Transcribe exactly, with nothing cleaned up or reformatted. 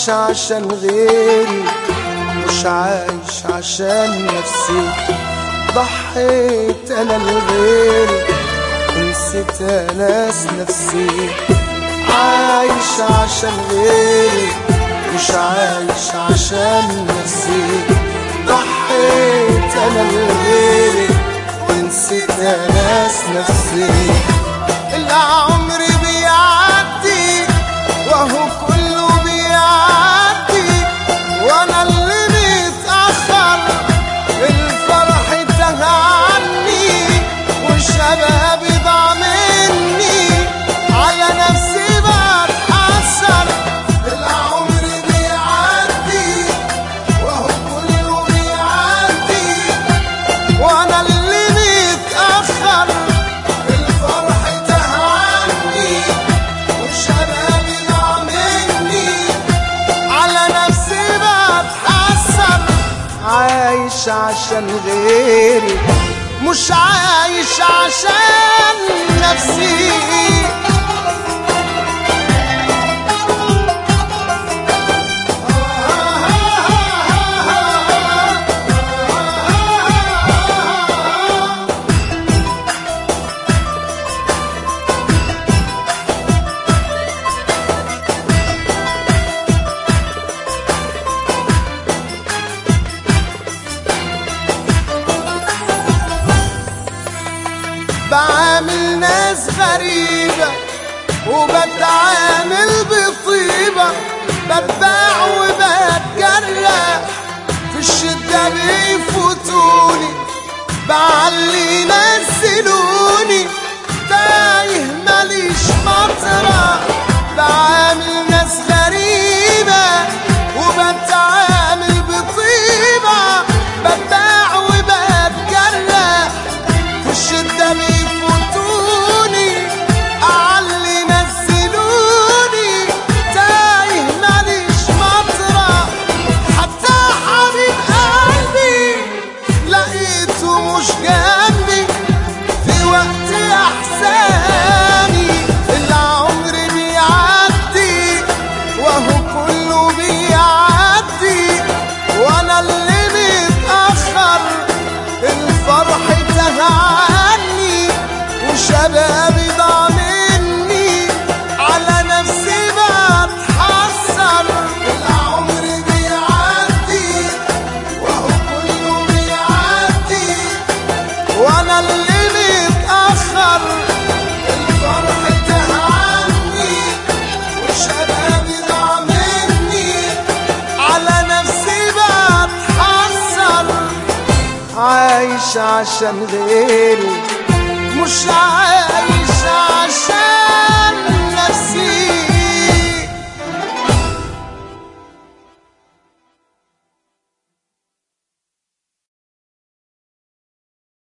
عايش عشان غيري، مش عايش عشان نفسي. ضحيت انا لغيري ونسيت اناس نفسي. عايش عشان غيري مش عايش عشان نفسي. ضحيت انا لغيري ونسيت اناس نفسي. العمر بيعدي وهو كله بيعدي، وانا اللي متأخر الفرح تاه عني، وشبابي ضاع مني على نفسي بتحسر. العمر بيعدي وهو كله بيعدي، وانا اللي متأخر الفرح تاه عني، وشبابي ضاع مني على نفسي بتحسر. عايش عشان غيري مش عايش عشان نفسي. بعامل ناس غريبة وبتعامل بطيبة، بتباع وبتجرح في الشدة بيفوتوني، بعلي ينزلوني تايه ماليش مطرح. بعامل ناس غريبة وبتعامل بطيبة، بتباع وبتجرح في الشدة بيفوتوني، أعلي ينزلوني تايه ماليش مطرح. حتى حبيب قلبي لقيته مش جنبي في وقت أحزاني. العمر بيعدي وهو كله بيعدي، وأنا اللي متأخر الفرح تاه عني، وشبابي ضاع مني على نفسي بتحسر. العمر بيعدي وهو كله بيعدي، وانا اللي متأخر الفرح تاه عني، وشبابي ضاع مني على نفسي بتحسر. عايش عشان غيري